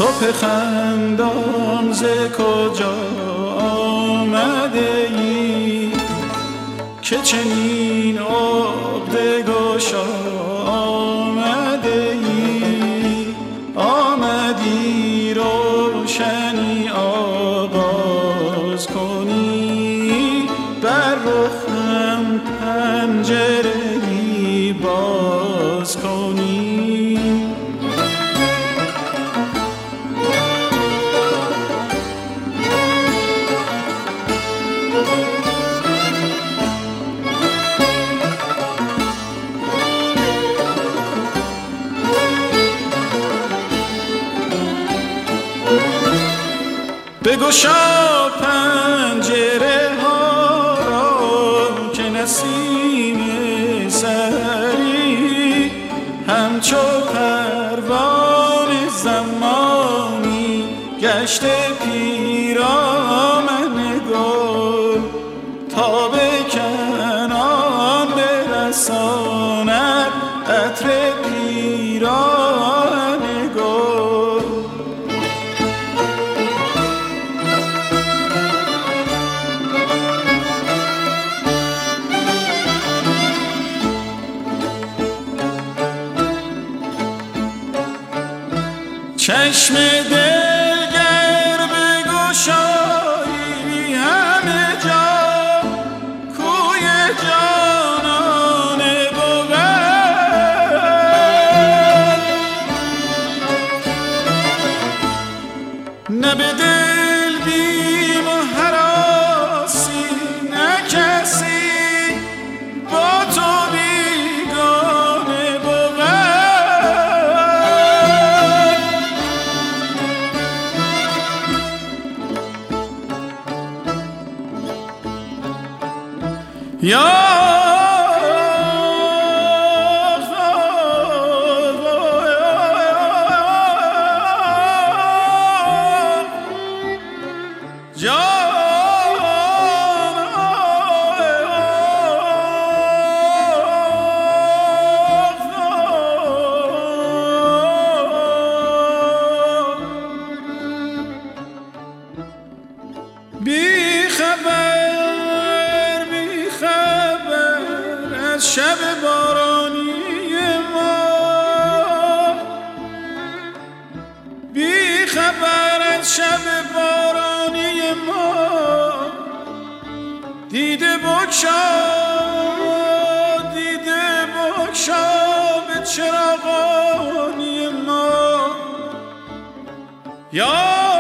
صبح خندان ز کجا آمده ای که چنین عقده گشا آمده ای؟ آمدی روشنی آغاز کنی، بر رخم پنجره‌ای باز کنی. بگشا پنجره ها را که نسیم سحری همچو پروانه زمانی گشته پیرامن گل، تا به کنان برساند عطر پیراهن گل. چشم دلگر بگشایی همه جا کوی جانان بود، نه به دل بیم و هراسی، نه کسی با تو بیگانه بود. یا شب بارانی ما، بی خبر از شب بارانی ما، دیده بگشا به چراغانی ما. یا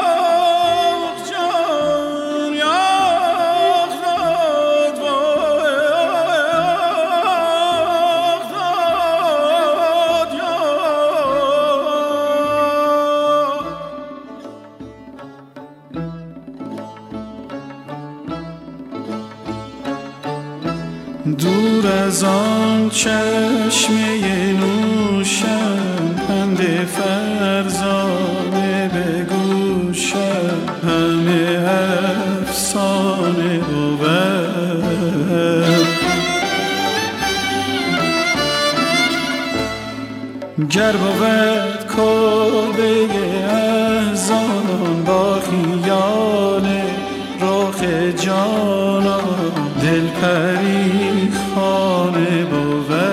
دور از آن چشمه نوشم، پند فرزانه به گوشم، همه افسانه بود. گر بود کلبه احزان با خیال رخ جانان، دل پری خانه بود.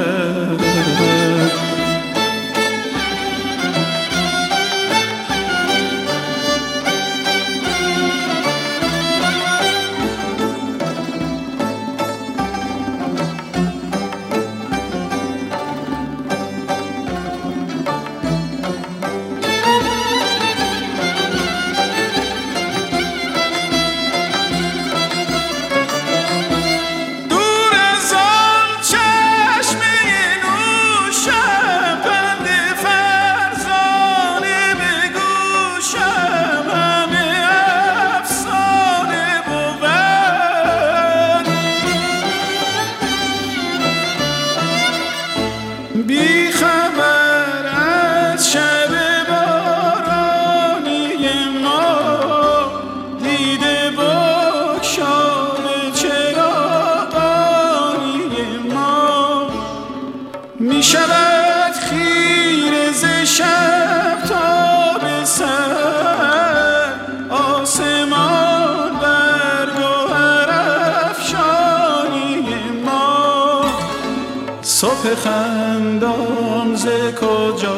بی خبر از شب بارانی ما، دیده بگشا به چراغانی ما. می شود خیره ز شب تا به سر آسمان بر گوهر افشانی ما. صبح خندان ز کجا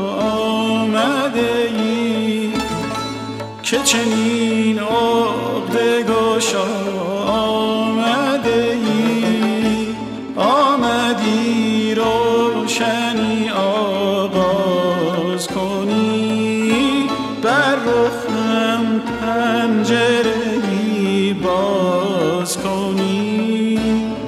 آمده ای که چنین عقده گشا آمده ای؟ آمدی روشنی آغاز کنی، بر رخم پنجره‌ای باز کنی.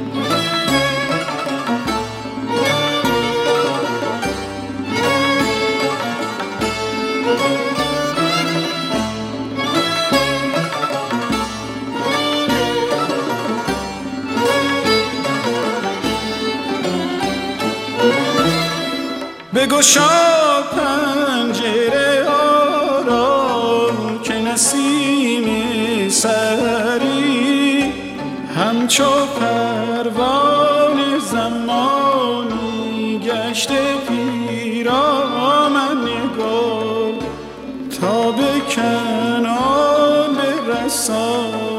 بگشا پنجره ها را که نسیم سحری همچو پروانه زمانی گشته پیرامن گل تا به کنار برسد.